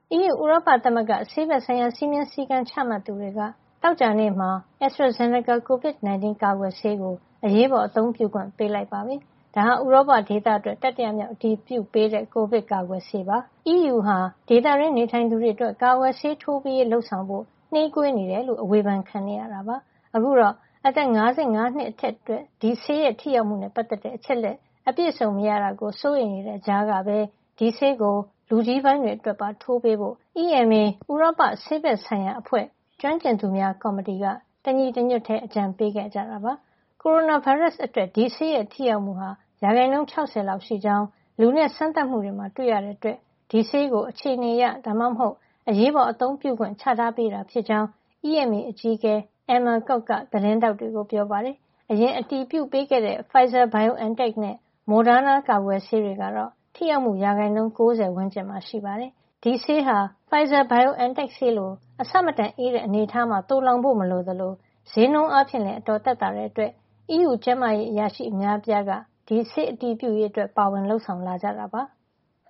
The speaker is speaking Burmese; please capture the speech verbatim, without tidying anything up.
အီးယူ ဥရောပသမဂ္ဂဆေးဘက်ဆိုင်ရာစည်းမျဉ်းစည်းကမ်းချမှတ်သူတွေကသောကြာနေ့မှာ AstraZeneca ကိုဗစ် ၁၉ ကာကွယ်ဆေးကိုအရေးပေါ်အသုံးပြုခွင့်ပေးလိုက်ပါပြီ။ဒါဟာဥရောပဒေသအတွက်တတိယမြောက်အတည်ပြုပေးတဲ့ကိုဗစ်ကာကွယ်ဆေးပါ။ အီးယူဟာဒေသတွင်းနေထိုင်သူတွေအတွက်ကာကွယ်ဆေးထိုးပေးရေးလုပ်ဆောင်ဖို့နှေးကွေးနေတယ်လို့အဝေဖန်ခံနေရတာပါ။အခုတော့အသက် ၅၅ နှစ်အထက်အတွက်ဒီဆေးရဲ့ထိရောက်မှုနဲ့ပတ်သက်တဲ့အချက်လက်အပြည့်အစုံမရတာကိုစိုးရိမ်နေတဲ့ကြားကပဲဒီဆေးကိုလူကြီးပိုင်းတွေအတွက်ပါထိုးပေးဖို့ အီးအမ်အေ ဥရောပဆေးဘက်ဆိုင်ရာအဖွဲ့ကျွမ်းကျင်သူများကော်မတီကတညီတညွတ်တည်းအကြံပေးခဲ့ကြတာပါ။ ကိုရိုနာဗိုင်းရပ်စ်အတွက်ဒီဆေးရဲ့ထိရောက်မှုဟာရာခိုင်နှုန်း ၆၀ လောက်ရှိကြောင်းလူနဲ့စမ်းသပ်မှုတွေမှာတွေ့ရတဲ့အတွက်ဒီဆေးကိုအခြေအနေအရဒါမှမဟုတ်အရေးပေါ်အသုံးပြုခွင့်ချထားပေးတာဖြစ်ကြောင်း အီးအမ်အေ အကြီးအကဲ Elmar Kok ကသတင်းထောက်တွေကိုပြောပါတယ်။အရင်အတည်ပြုပေးခဲ့တဲ့ Pfizer-BioNTech နဲ့ Moderna ကာကွယ်ဆေးတွေကတော့ထိရောက်မှုရာခိုင်နှုန်း ၉၀ ဝန်းကျင်မှာရှိပါတယ်။ဒီဆေးဟာ Pfizer-BioNTech ဆေးလိုအဆမတန်အေးတဲ့အနေအထားမှာသိုလှောင်ဖို့မလိုသလိုဈေးနှုန်းအားဖြင့်လည်းအတော်သက်သာတဲ့အတွက်အီးယူကျန်းမာရေးအရာရှိအများအပြားကဒီဆေးအတည်ပြုရေးအတွက်ပါဝင်လုပ်ဆောင်လာကြတာပါ။